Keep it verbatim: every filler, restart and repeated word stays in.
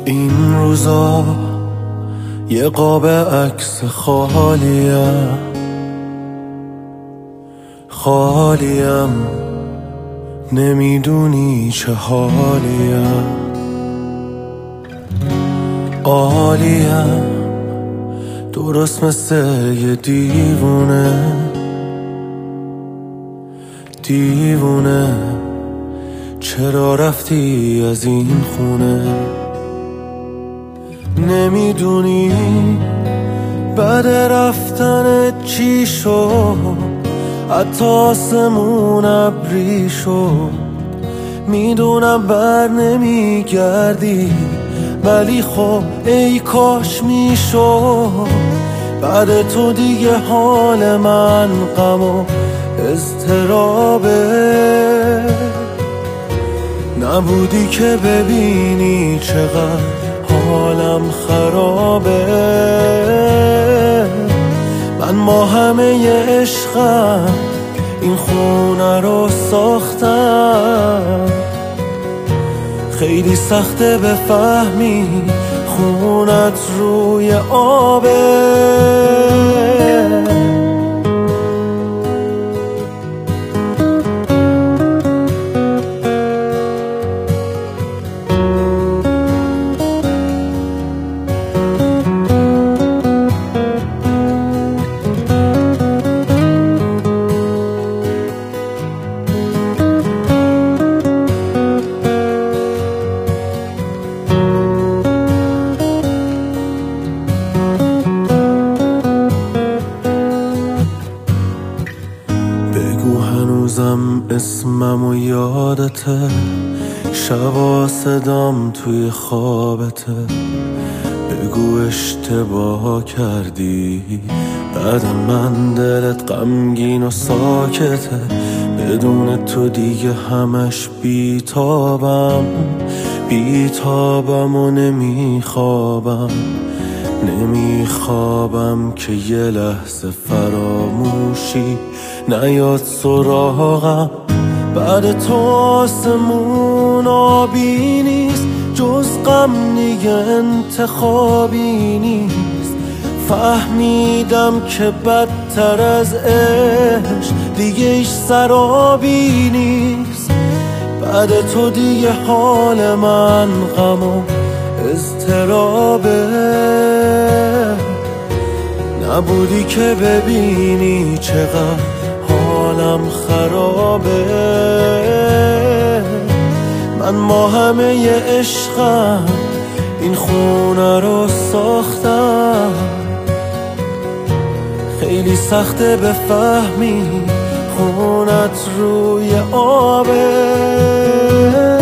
این روزا یه قاب عکس خالیم خالیم نمیدونی چه حالیم عالیم درست مثل یه دیوونه دیوونه چرا رفتی از این خونه نمیدونی بعد رفتن چی شد حتی آسمون ابری شد میدونم بر نمیگردی ولی خب ای کاش میشد بعد تو دیگه حال من غم و اضطرابه نبودی که ببینی چقدر حالم خرابه من با همه عشقم این خونه رو ساختم خیلی سخته بفهمی خونت روی آبه هنوزم اسمم و یادته شبا صدام توی خوابته بگو اشتباه کردی بعد من دلت غمگین و ساکته بدون تو دیگه همش بیتابم بیتابم و نمیخوابم نمیخوابم که یه لحظه فراموشی نیاد سراغم بعد تو آسمون آبی نیست جز غم دیگه انتخابی نیست فهمیدم که بدتر از عشق دیگه ایش سرابی نیست بعد تو دیگه حال من غم و اضطرابه نبودی که ببینی چقدر حالم خرابه من با همه عشقم این خونه رو ساختم خیلی سخته بفهمی خونت روی آبه